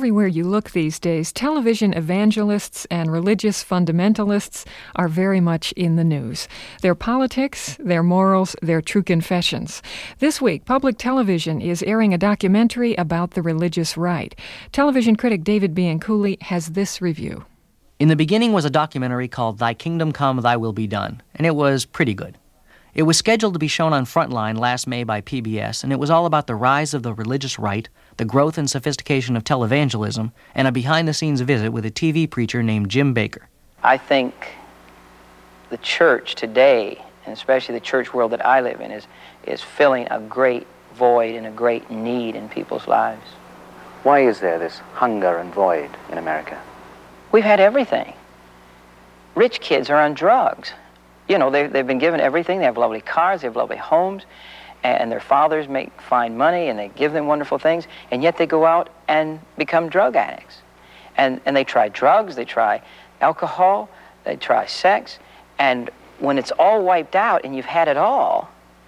everywhere you look these days, television evangelists and religious fundamentalists are very much in the news. Their politics, their morals, their true confessions. This week, public television is airing a documentary about the religious right. Television critic David Bianculli has this review. In the beginning was a documentary called Thy Kingdom Come, Thy Will Be Done, and it was pretty good. It was scheduled to be shown on Frontline last May by PBS, and it was all about the rise of the religious right, the growth and sophistication of televangelism, and a behind-the-scenes visit with a TV preacher named Jim Bakker. I think the church today, and especially the church world that I live in, is filling a great void and a great need in people's lives. Why is there this hunger and void in America? We've had everything. Rich kids are on drugs. You know, they've been given everything. They have lovely cars, they have lovely homes, and their fathers make fine money, and they give them wonderful things, and yet they go out and become drug addicts. And they try drugs, they try alcohol, they try sex, and when it's all wiped out and you've had it all,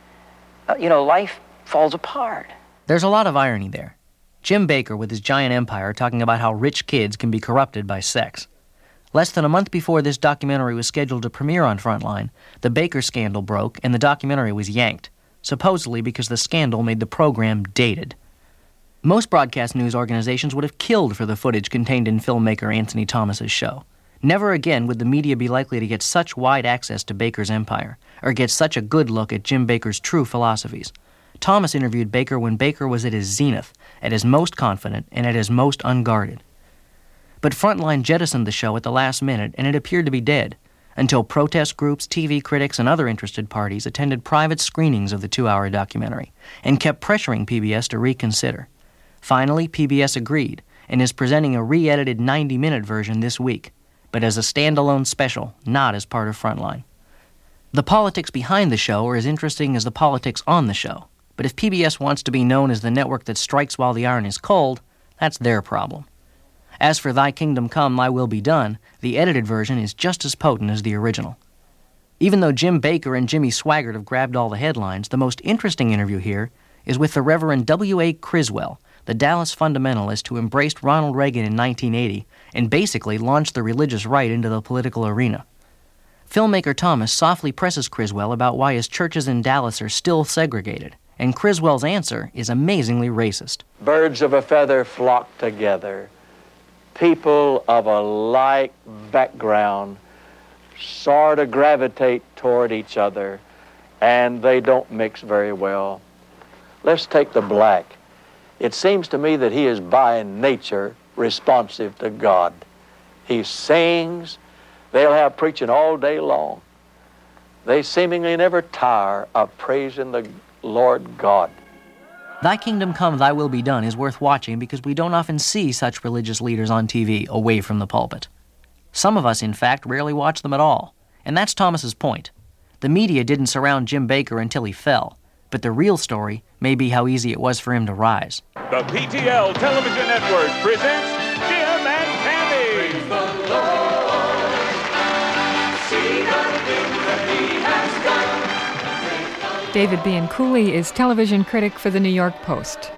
life falls apart. There's a lot of irony there. Jim Bakker with his giant empire talking about how rich kids can be corrupted by sex. Less than a month before this documentary was scheduled to premiere on Frontline, the Bakker scandal broke and the documentary was yanked, supposedly because the scandal made the program dated. Most broadcast news organizations would have killed for the footage contained in filmmaker Anthony Thomas's show. Never again would the media be likely to get such wide access to Bakker's empire, or get such a good look at Jim Bakker's true philosophies. Thomas interviewed Bakker when Bakker was at his zenith, at his most confident, and at his most unguarded. But Frontline jettisoned the show at the last minute, and it appeared to be dead, until protest groups, TV critics, and other interested parties attended private screenings of the 2-hour documentary, and kept pressuring PBS to reconsider. Finally, PBS agreed, and is presenting a re-edited 90-minute version this week, but as a standalone special, not as part of Frontline. The politics behind the show are as interesting as the politics on the show, but if PBS wants to be known as the network that strikes while the iron is cold, that's their problem. As for Thy Kingdom Come, Thy Will Be Done, the edited version is just as potent as the original. Even though Jim Bakker and Jimmy Swaggart have grabbed all the headlines, the most interesting interview here is with the Reverend W.A. Criswell, the Dallas fundamentalist who embraced Ronald Reagan in 1980 and basically launched the religious right into the political arena. Filmmaker Thomas softly presses Criswell about why his churches in Dallas are still segregated, and Criswell's answer is amazingly racist. Birds of a feather flock together. People of a like background sort of gravitate toward each other, and they don't mix very well. Let's take the black. It seems to me that he is by nature responsive to God. He sings. They'll have preaching all day long. They seemingly never tire of praising the Lord God. Thy Kingdom Come, Thy Will Be Done is worth watching because we don't often see such religious leaders on TV away from the pulpit. Some of us, in fact, rarely watch them at all, and that's Thomas's point. The media didn't surround Jim Bakker until he fell, but the real story may be how easy it was for him to rise. The PTL Television Network presents Jim and Tammy. Praise the Lord. See the things that He has done. David Bianculli is television critic for the New York Post.